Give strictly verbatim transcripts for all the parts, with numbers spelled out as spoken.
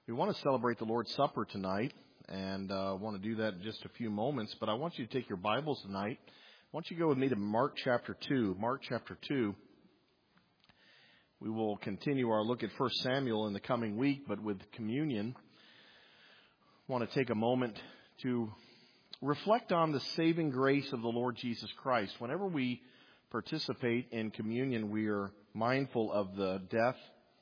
We want to celebrate the Lord's Supper tonight, and I uh, want to do that in just a few moments. But I want you to take your Bibles tonight. I want you to go with me to Mark chapter two. Mark chapter two. We will continue our look at First Samuel in the coming week, but with communion, I want to take a moment to reflect on the saving grace of the Lord Jesus Christ. Whenever we participate in communion, we are mindful of the death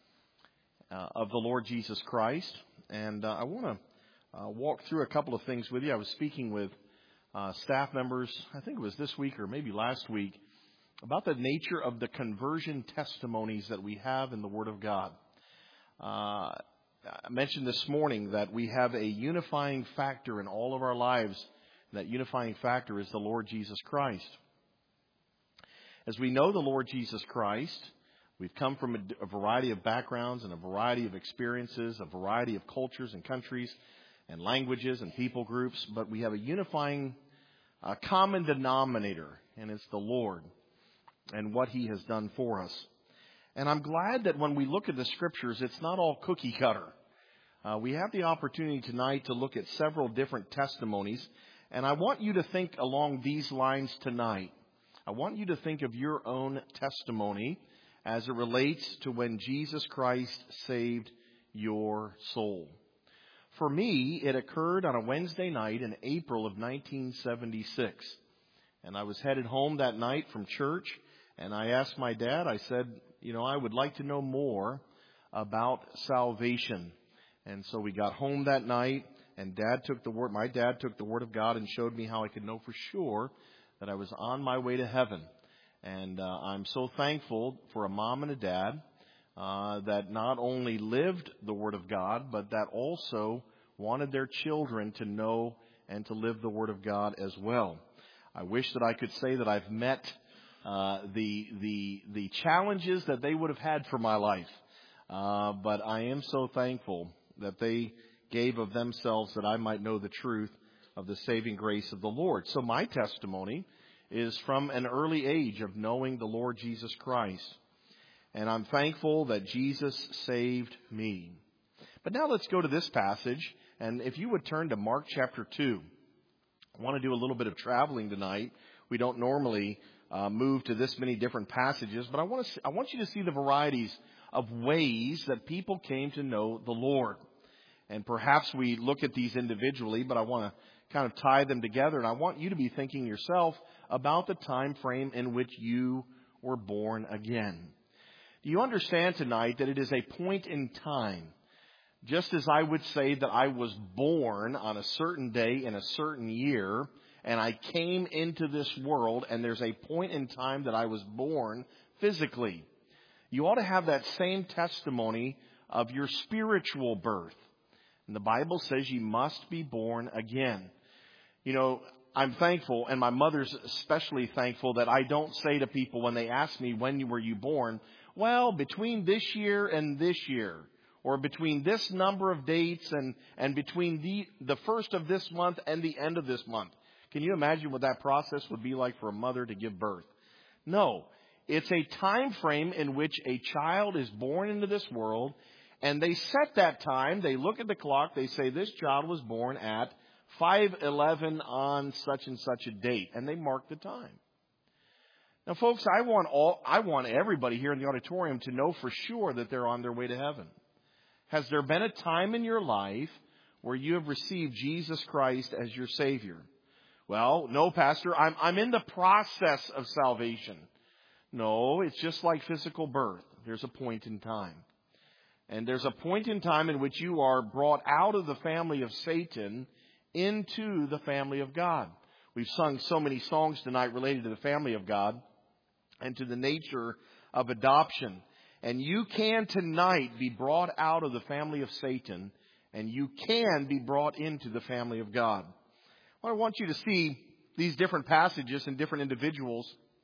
uh, of the Lord Jesus Christ. And uh, I want to uh, walk through a couple of things with you. I was speaking with uh, staff members, I think it was this week or maybe last week, about the nature of the conversion testimonies that we have in the Word of God. Uh, I mentioned this morning that we have a unifying factor in all of our lives. That unifying factor is the Lord Jesus Christ. As we know the Lord Jesus Christ, we've come from a, a variety of backgrounds and a variety of experiences, a variety of cultures and countries and languages and people groups, but we have a unifying uh, common denominator, and it's the Lord and what He has done for us. And I'm glad that when we look at the Scriptures, it's not all cookie cutter. Uh, we have the opportunity tonight to look at several different testimonies, and I want you to think along these lines tonight. I want you to think of your own testimony as it relates to when Jesus Christ saved your soul. For me, it occurred on a Wednesday night in April of nineteen seventy-six. And I was headed home that night from church, and I asked my dad, I said, you know, I would like to know more about salvation. And so we got home that night, and Dad took the word, my dad took the Word of God and showed me how I could know for sure that I was on my way to heaven. And uh, I'm so thankful for a mom and a dad uh, that not only lived the Word of God, but that also wanted their children to know and to live the Word of God as well. I wish that I could say that I've met uh, the the the challenges that they would have had for my life, uh, but I am so thankful that they gave of themselves that I might know the truth of the saving grace of the Lord. So my testimony is from an early age of knowing the Lord Jesus Christ. And I'm thankful that Jesus saved me. But now let's go to this passage. And if you would turn to Mark chapter two. I want to do a little bit of traveling tonight. We don't normally uh, move to this many different passages. But I want to see, I want you to see the varieties of ways that people came to know the Lord. And perhaps we look at these individually, but I want to kind of tie them together. And I want you to be thinking yourself about the time frame in which you were born again. Do you understand tonight that it is a point in time? Just as I would say that I was born on a certain day in a certain year, and I came into this world, and there's a point in time that I was born physically. You ought to have that same testimony of your spiritual birth. And the Bible says you must be born again. You know, I'm thankful, and my mother's especially thankful, that I don't say to people when they ask me, when were you born? Well, between this year and this year, or between this number of dates and, and between the, the first of this month and the end of this month. Can you imagine what that process would be like for a mother to give birth? No, it's a time frame in which a child is born into this world. And they set that time, they look at the clock, they say this child was born at five eleven on such and such a date. And they mark the time. Now, folks, I want all I want everybody here in the auditorium to know for sure that they're on their way to heaven. Has there been a time in your life where you have received Jesus Christ as your Savior? Well, no, Pastor, I'm, I'm in the process of salvation. No, it's just like physical birth. There's a point in time. And there's a point in time in which you are brought out of the family of Satan into the family of God. We've sung so many songs tonight related to the family of God and to the nature of adoption. And you can tonight be brought out of the family of Satan, and you can be brought into the family of God. Well, I want you to see these different passages and different individuals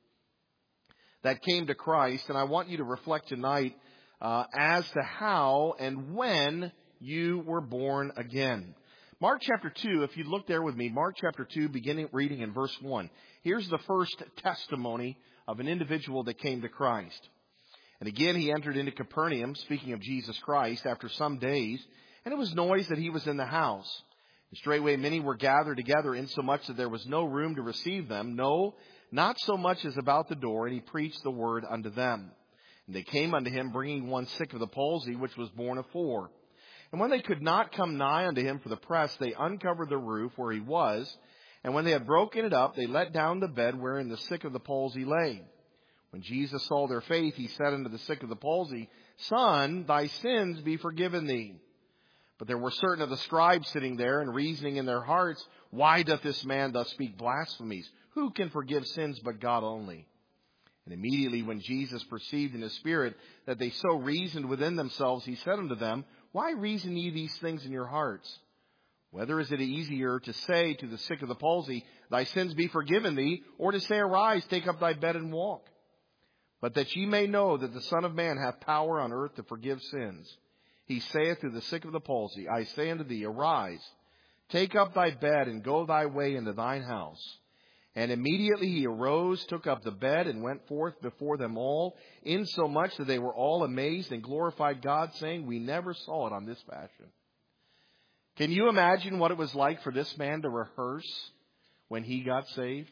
that came to Christ, and I want you to reflect tonight Uh, as to how and when you were born again. Mark chapter two, if you look there with me, Mark chapter two, beginning reading in verse one. Here's the first testimony of an individual that came to Christ. And again, he entered into Capernaum, speaking of Jesus Christ, after some days, And it was noised that he was in the house. And straightway many were gathered together, insomuch that there was no room to receive them, no, not so much as about the door, and he preached the word unto them. And they came unto him, bringing one sick of the palsy, which was borne of four. And when they could not come nigh unto him for the press, they uncovered the roof where he was. And when they had broken it up, they let down the bed wherein the sick of the palsy lay. When Jesus saw their faith, he said unto the sick of the palsy, Son, thy sins be forgiven thee. But there were certain of the scribes sitting there, and reasoning in their hearts, Why doth this man thus speak blasphemies? Who can forgive sins but God only? And immediately when Jesus perceived in his spirit that they so reasoned within themselves, he said unto them, Why reason ye these things in your hearts? Whether is it easier to say to the sick of the palsy, Thy sins be forgiven thee, or to say, Arise, take up thy bed and walk? But that ye may know that the Son of Man hath power on earth to forgive sins, he saith to the sick of the palsy, I say unto thee, Arise, take up thy bed, and go thy way into thine house. And immediately he arose, took up the bed, and went forth before them all, insomuch that they were all amazed and glorified God, saying, We never saw it on this fashion. Can you imagine what it was like for this man to rehearse when he got saved?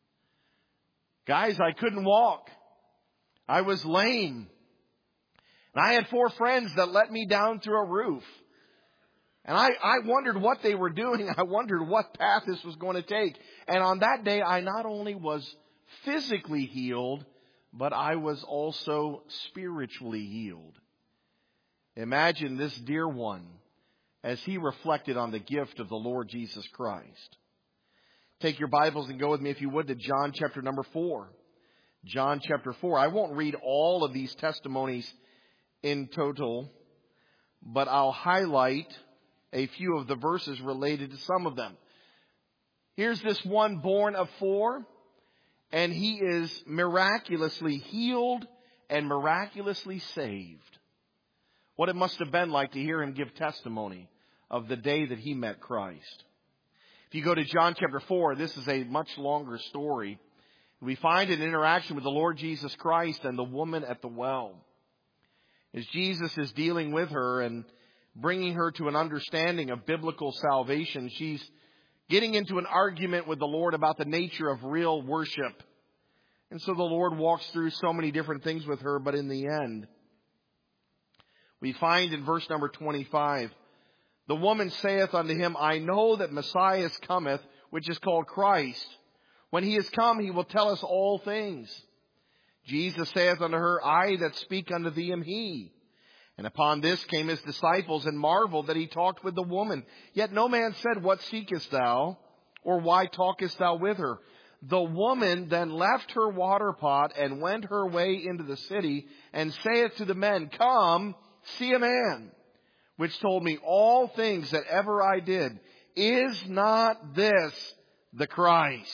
Guys, I couldn't walk. I was lame. And I had four friends that let me down through a roof. And I, I wondered what they were doing. I wondered what path this was going to take. And on that day, I not only was physically healed, but I was also spiritually healed. Imagine this dear one as he reflected on the gift of the Lord Jesus Christ. Take your Bibles and go with me, if you would, to John chapter number four. John chapter four. I won't read all of these testimonies in total, but I'll highlight a few of the verses related to some of them. Here's this one born of four, and he is miraculously healed and miraculously saved. What it must have been like to hear him give testimony of the day that he met Christ. If you go to John chapter four, this is a much longer story. We find an interaction with the Lord Jesus Christ and the woman at the well. As Jesus is dealing with her and bringing her to an understanding of biblical salvation, she's getting into an argument with the Lord about the nature of real worship. And so the Lord walks through so many different things with her, but in the end, we find in verse number twenty-five, the woman saith unto him, I know that Messiah cometh, which is called Christ. When he is come, he will tell us all things. Jesus saith unto her, I that speak unto thee am he. And upon this came his disciples, and marveled that he talked with the woman. Yet no man said, What seekest thou? Or why talkest thou with her? The woman then left her water pot, and went her way into the city, and saith to the men, Come, see a man, which told me all things that ever I did. Is not this the Christ?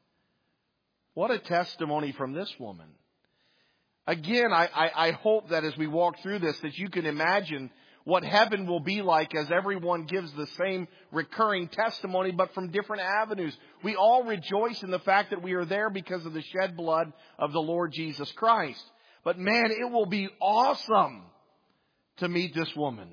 What a testimony from this woman. Again, I, I, I hope that as we walk through this, that you can imagine what heaven will be like as everyone gives the same recurring testimony, but from different avenues. We all rejoice in the fact that we are there because of the shed blood of the Lord Jesus Christ. But man, it will be awesome to meet this woman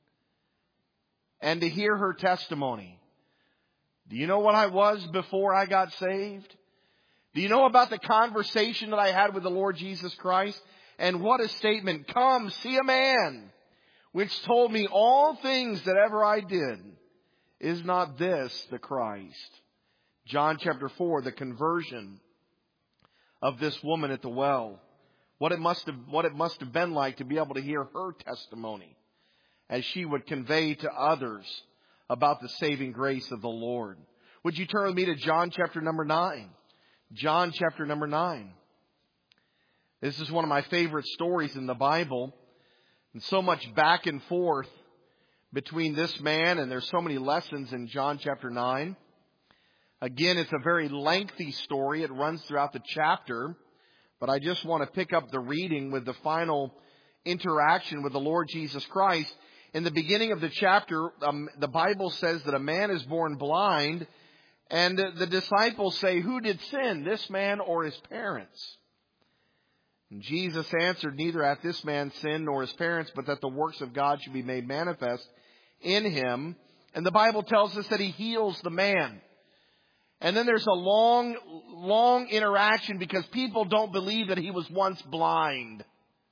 and to hear her testimony. Do you know what I was before I got saved? Do you know about the conversation that I had with the Lord Jesus Christ? And what a statement. Come, see a man, which told me all things that ever I did. Is not this the Christ? John chapter four, the conversion of this woman at the well. What it must have, what it must have been like to be able to hear her testimony as she would convey to others about the saving grace of the Lord. Would you turn with me to John chapter number nine? John chapter number nine. This is one of my favorite stories in the Bible. And so much back and forth between this man, and there's so many lessons in John chapter nine. Again, it's a very lengthy story. It runs throughout the chapter. But I just want to pick up the reading with the final interaction with the Lord Jesus Christ. In the beginning of the chapter, um, the Bible says that a man is born blind. And the disciples say, Who did sin, this man or his parents? And Jesus answered, Neither hath this man sinned nor his parents, but that the works of God should be made manifest in him. And the Bible tells us that he heals the man. And then there's a long, long interaction because people don't believe that he was once blind.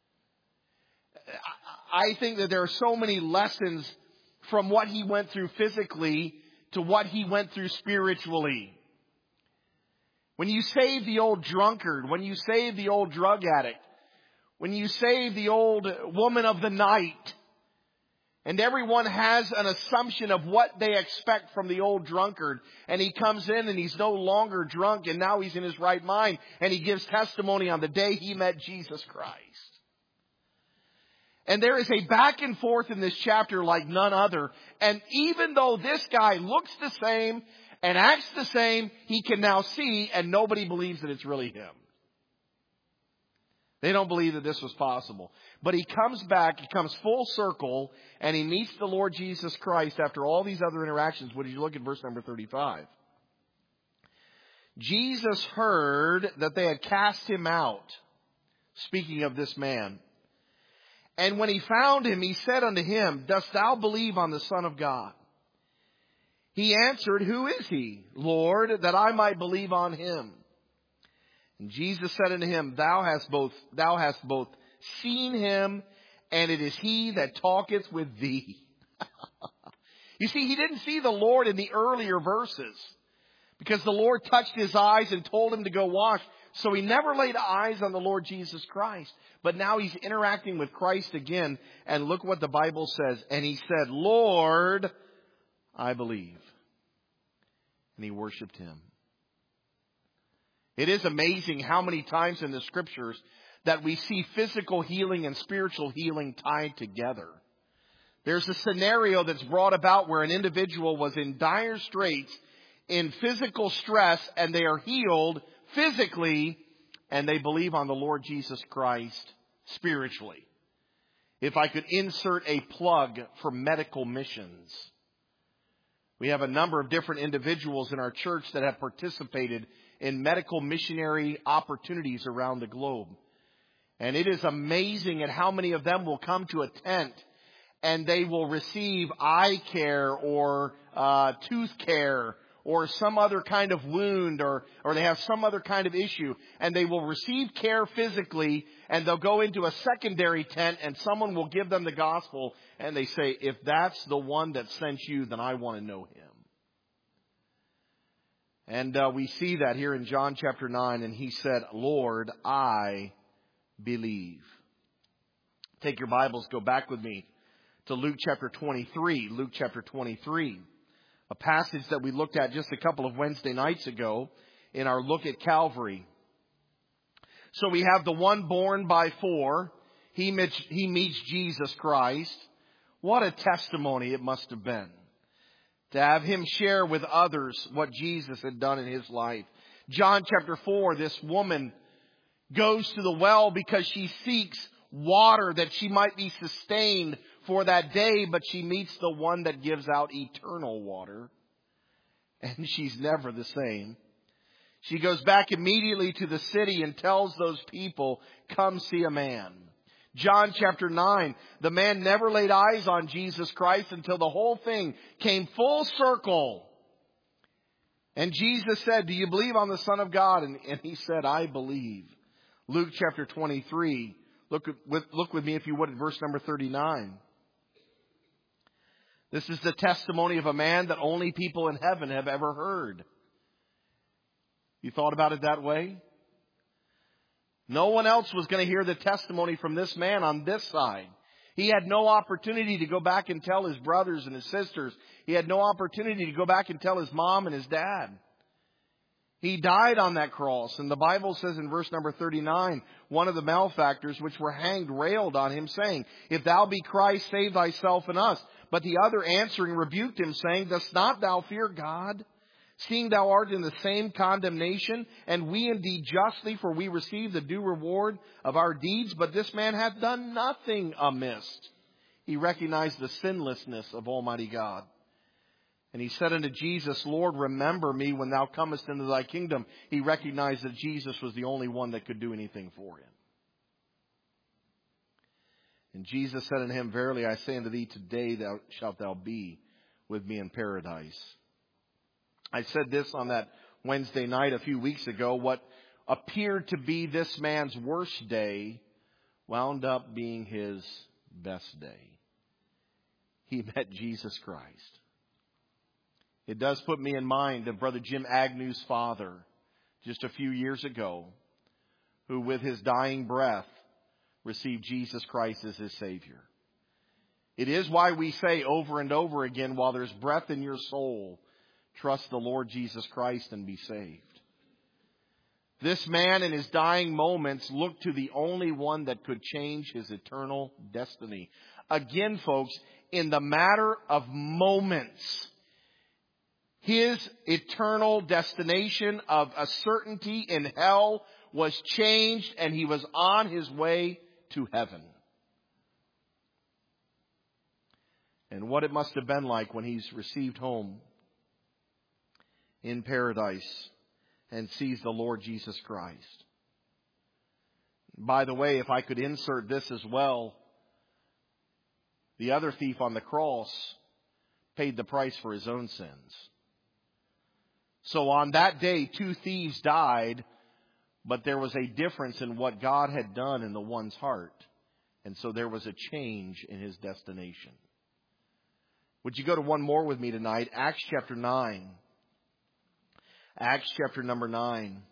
I think that there are so many lessons from what he went through physically to what he went through spiritually. When you save the old drunkard, when you save the old drug addict, when you save the old woman of the night, and everyone has an assumption of what they expect from the old drunkard, and he comes in and he's no longer drunk and now he's in his right mind, and he gives testimony on the day he met Jesus Christ. And there is a back and forth in this chapter like none other. And even though this guy looks the same and acts the same, he can now see, and nobody believes that it's really him. They don't believe that this was possible. But he comes back, he comes full circle, and he meets the Lord Jesus Christ after all these other interactions. Would you look at verse number thirty-five? Jesus heard that they had cast him out, speaking of this man. And when he found him, he said unto him, Dost thou believe on the Son of God? He answered, Who is he, Lord, that I might believe on him? And Jesus said unto him, Thou hast both, thou hast both seen him, and it is he that talketh with thee. You see, he didn't see the Lord in the earlier verses, because the Lord touched his eyes and told him to go wash. So he never laid eyes on the Lord Jesus Christ. But now he's interacting with Christ again. And look what the Bible says. And he said, Lord, I believe. And he worshiped him. It is amazing how many times in the scriptures that we see physical healing and spiritual healing tied together. There's a scenario that's brought about where an individual was in dire straits, in physical stress, and they are healed physically, and they believe on the Lord Jesus Christ spiritually. If I could insert a plug for medical missions. We have a number of different individuals in our church that have participated in medical missionary opportunities around the globe. And it is amazing at how many of them will come to a tent and they will receive eye care or uh, tooth care or some other kind of wound, or, or they have some other kind of issue, and they will receive care physically, and they'll go into a secondary tent, and someone will give them the gospel, and they say, if that's the one that sent you, then I want to know him. And uh, we see that here in John chapter nine, and he said, Lord, I believe. Take your Bibles, go back with me to Luke chapter twenty-three. Luke chapter twenty-three. A passage that we looked at just a couple of Wednesday nights ago in our look at Calvary. So we have the one born by four. He meets, he meets Jesus Christ. What a testimony it must have been to have him share with others what Jesus had done in his life. John chapter four, this woman goes to the well because she seeks water that she might be sustained for that day, but she meets the one that gives out eternal water, and she's never the same. She goes back immediately to the city and tells those people, come see a man. John chapter nine, the man never laid eyes on Jesus Christ until the whole thing came full circle. And Jesus said, do you believe on the Son of God? And, and he said, I believe. Luke chapter twenty-three, look with, look with me if you would at verse number thirty-nine. This is the testimony of a man that only people in heaven have ever heard. You thought about it that way? No one else was going to hear the testimony from this man on this side. He had no opportunity to go back and tell his brothers and his sisters. He had no opportunity to go back and tell his mom and his dad. He died on that cross. And the Bible says in verse number thirty-nine, one of the malefactors which were hanged railed on him, saying, if thou be Christ, save thyself and us. But the other answering rebuked him, saying, dost not thou fear God, seeing thou art in the same condemnation? And we indeed justly, for we receive the due reward of our deeds. But this man hath done nothing amiss. He recognized the sinlessness of Almighty God. And he said unto Jesus, Lord, remember me when thou comest into thy kingdom. He recognized that Jesus was the only one that could do anything for him. And Jesus said unto him, Verily I say unto thee, today thou shalt thou be with me in paradise. I said this on that Wednesday night a few weeks ago. What appeared to be this man's worst day wound up being his best day. He met Jesus Christ. It does put me in mind of Brother Jim Agnew's father just a few years ago, who with his dying breath received Jesus Christ as his Savior. It is why we say over and over again, while there's breath in your soul, trust the Lord Jesus Christ and be saved. This man in his dying moments looked to the only one that could change his eternal destiny. Again, folks, in the matter of moments, his eternal destination of a certainty in hell was changed, and he was on his way to heaven. And what it must have been like when he's received home in paradise and sees the Lord Jesus Christ. By the way, if I could insert this as well, the other thief on the cross paid the price for his own sins. So on that day, two thieves died, but there was a difference in what God had done in the one's heart. And so there was a change in his destination. Would you go to one more with me tonight? Acts chapter nine. Acts chapter number nine.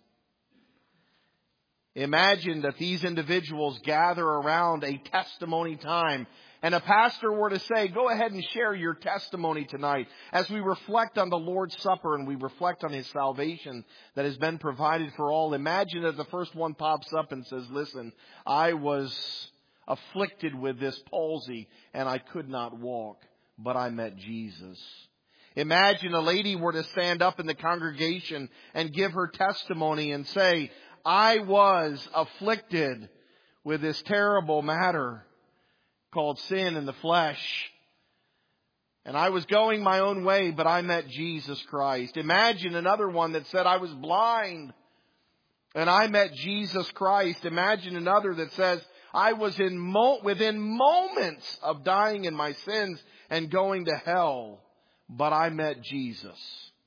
Imagine that these individuals gather around a testimony time, and a pastor were to say, go ahead and share your testimony tonight as we reflect on the Lord's Supper and we reflect on His salvation that has been provided for all. Imagine that the first one pops up and says, listen, I was afflicted with this palsy and I could not walk, but I met Jesus. Imagine a lady were to stand up in the congregation and give her testimony and say, I was afflicted with this terrible matter called sin in the flesh. And I was going my own way, but I met Jesus Christ. Imagine another one that said, I was blind and I met Jesus Christ. Imagine another that says, I was in mo- within moments of dying in my sins and going to hell, but I met Jesus.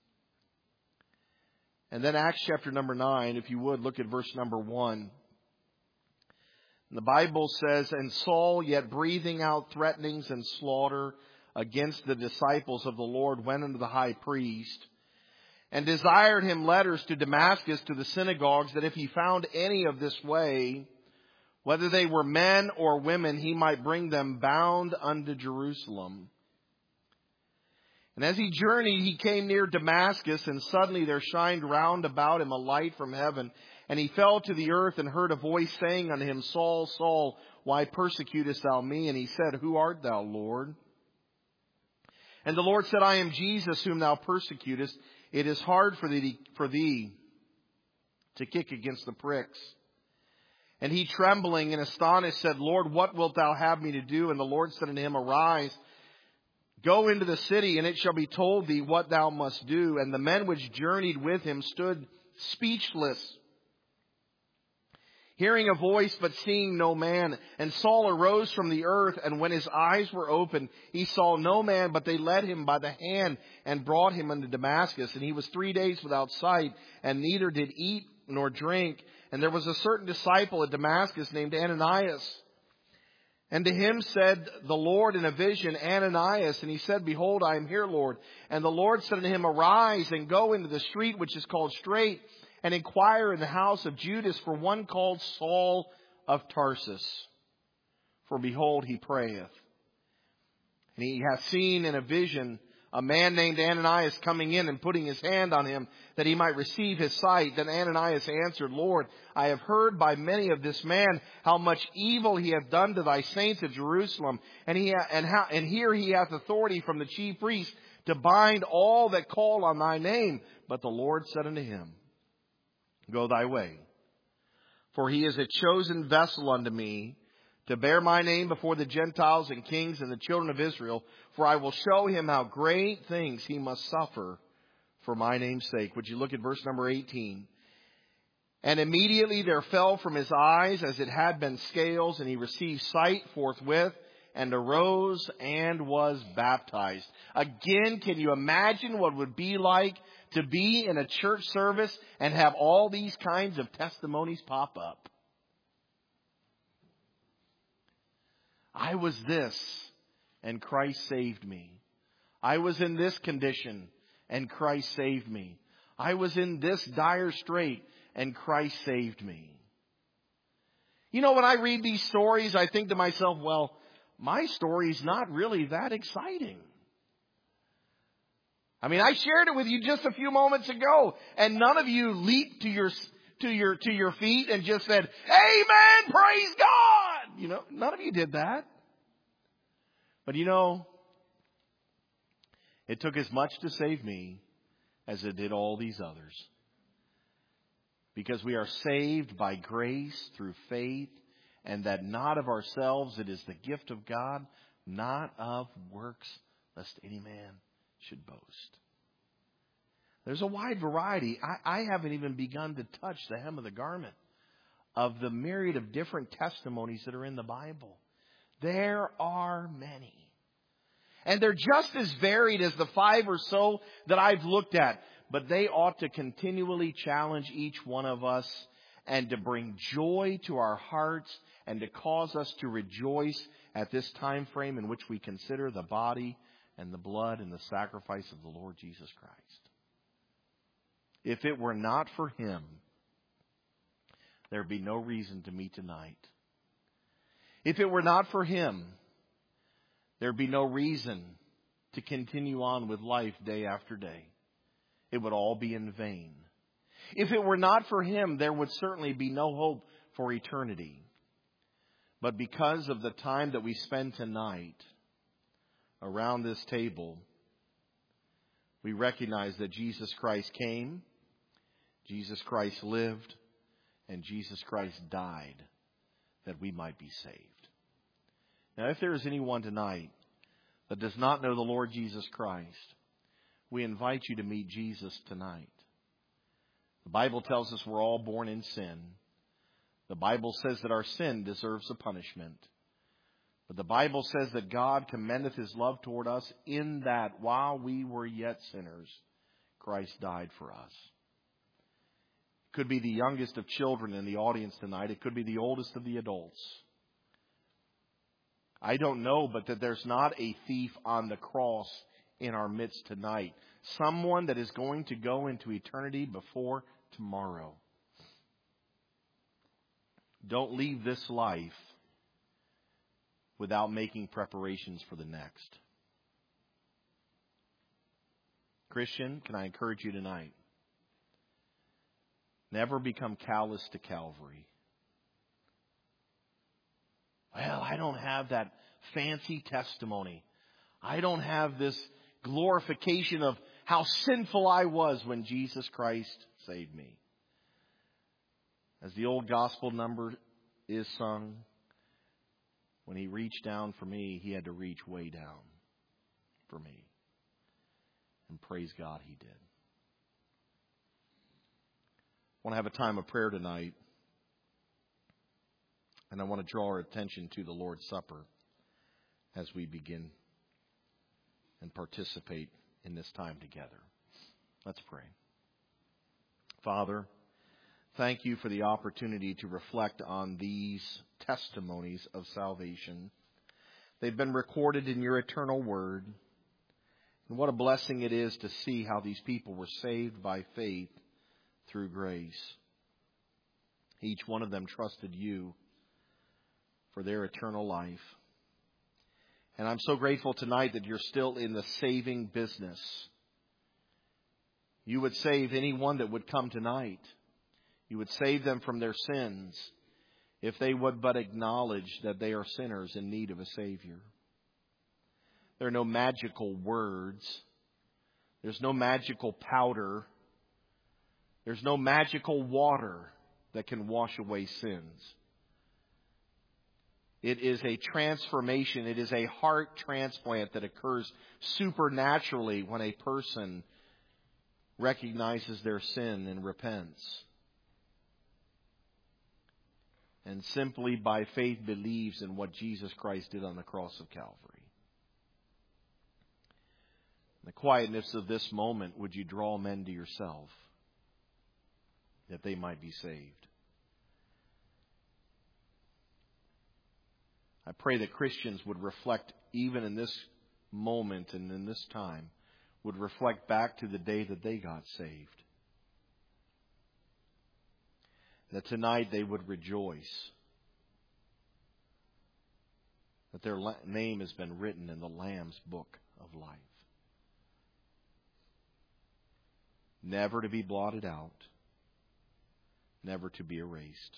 And then Acts chapter number nine, if you would, look at verse number one. The Bible says, and Saul, yet breathing out threatenings and slaughter against the disciples of the Lord, went unto the high priest and desired him letters to Damascus to the synagogues, that if he found any of this way, whether they were men or women, he might bring them bound unto Jerusalem. And as he journeyed, he came near Damascus, and suddenly there shined round about him a light from heaven. And he fell to the earth and heard a voice saying unto him, Saul, Saul, why persecutest thou me? And he said, Who art thou, Lord? And the Lord said, I am Jesus whom thou persecutest. It is hard for thee, for thee to kick against the pricks. And he, trembling and astonished, said, Lord, what wilt thou have me to do? And the Lord said unto him, Arise, go into the city, and it shall be told thee what thou must do. And the men which journeyed with him stood speechless, hearing a voice, but seeing no man. And Saul arose from the earth, and when his eyes were opened, he saw no man, but they led him by the hand and brought him unto Damascus. And he was three days without sight, and neither did eat nor drink. And there was a certain disciple at Damascus named Ananias. And to him said the Lord in a vision, Ananias. And he said, Behold, I am here, Lord. And the Lord said unto him, Arise and go into the street which is called Straight, and inquire in the house of Judas for one called Saul of Tarsus. For behold, he prayeth. And he hath seen in a vision a man named Ananias coming in and putting his hand on him that he might receive his sight. Then Ananias answered, Lord, I have heard by many of this man how much evil he hath done to thy saints at Jerusalem. And he ha- and, how, and here he hath authority from the chief priest to bind all that call on thy name. But the Lord said unto him, Go thy way, for he is a chosen vessel unto me to bear my name before the Gentiles and kings and the children of Israel. For I will show him how great things he must suffer for my name's sake. Would you look at verse number eighteen? And immediately there fell from his eyes as it had been scales, and he received sight forthwith, and arose and was baptized. Again, can you imagine what it would be like to be in a church service and have all these kinds of testimonies pop up? I was this, and Christ saved me. I was in this condition, and Christ saved me. I was in this dire strait, and Christ saved me. You know, when I read these stories, I think to myself, well, my story's not really that exciting. I mean, I shared it with you just a few moments ago, and none of you leaped to your to your to your feet and just said, "Amen, praise God." You know, none of you did that. But you know, it took as much to save me as it did all these others. Because we are saved by grace through faith, and that not of ourselves, it is the gift of God, not of works, lest any man should boast. There's a wide variety. I, I haven't even begun to touch the hem of the garment of the myriad of different testimonies that are in the Bible. There are many. And they're just as varied as the five or so that I've looked at. But they ought to continually challenge each one of us and to bring joy to our hearts and to cause us to rejoice at this time frame in which we consider the body and the blood and the sacrifice of the Lord Jesus Christ. If it were not for Him, there'd be no reason to meet tonight. If it were not for Him, there'd be no reason to continue on with life day after day. It would all be in vain. If it were not for Him, there would certainly be no hope for eternity. But because of the time that we spend tonight around this table, we recognize that Jesus Christ came, Jesus Christ lived, and Jesus Christ died that we might be saved. Now, if there is anyone tonight that does not know the Lord Jesus Christ, we invite you to meet Jesus tonight. The Bible tells us we're all born in sin. The Bible says that our sin deserves a punishment. But the Bible says that God commendeth His love toward us in that while we were yet sinners, Christ died for us. It could be the youngest of children in the audience tonight. It could be the oldest of the adults. I don't know, but that there's not a thief on the cross in our midst tonight. Someone that is going to go into eternity before tomorrow. Don't leave this life without making preparations for the next. Christian, can I encourage you tonight? Never become callous to Calvary. Well, I don't have that fancy testimony. I don't have this glorification of how sinful I was when Jesus Christ saved me. As the old gospel number is sung, when He reached down for me, He had to reach way down for me. And praise God, He did. I want to have a time of prayer tonight. And I want to draw our attention to the Lord's Supper as we begin and participate in this time together. Let's pray. Father, thank You for the opportunity to reflect on these testimonies of salvation. They've been recorded in Your eternal word. And what a blessing it is to see how these people were saved by faith through grace. Each one of them trusted You for their eternal life. And I'm so grateful tonight that You're still in the saving business. You would save anyone that would come tonight. You would save them from their sins if they would but acknowledge that they are sinners in need of a Savior. There are no magical words. There's no magical powder. There's no magical water that can wash away sins. It is a transformation. It is a heart transplant that occurs supernaturally when a person recognizes their sin and repents. and simply by faith believes in what Jesus Christ did on the cross of Calvary. In the quietness of this moment, would you draw men to yourself that they might be saved? I pray that Christians would reflect, even in this moment and in this time, would reflect back to the day that they got saved. That tonight they would rejoice that their name has been written in the Lamb's book of life. Never to be blotted out, never to be erased.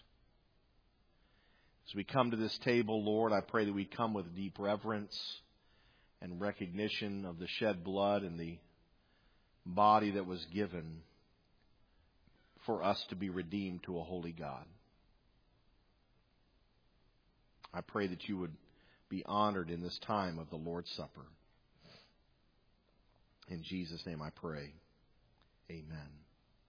As we come to this table, Lord, I pray that we come with deep reverence and recognition of the shed blood and the body that was given for us to be redeemed to a holy God. I pray that you would be honored in this time of the Lord's Supper. In Jesus' name I pray.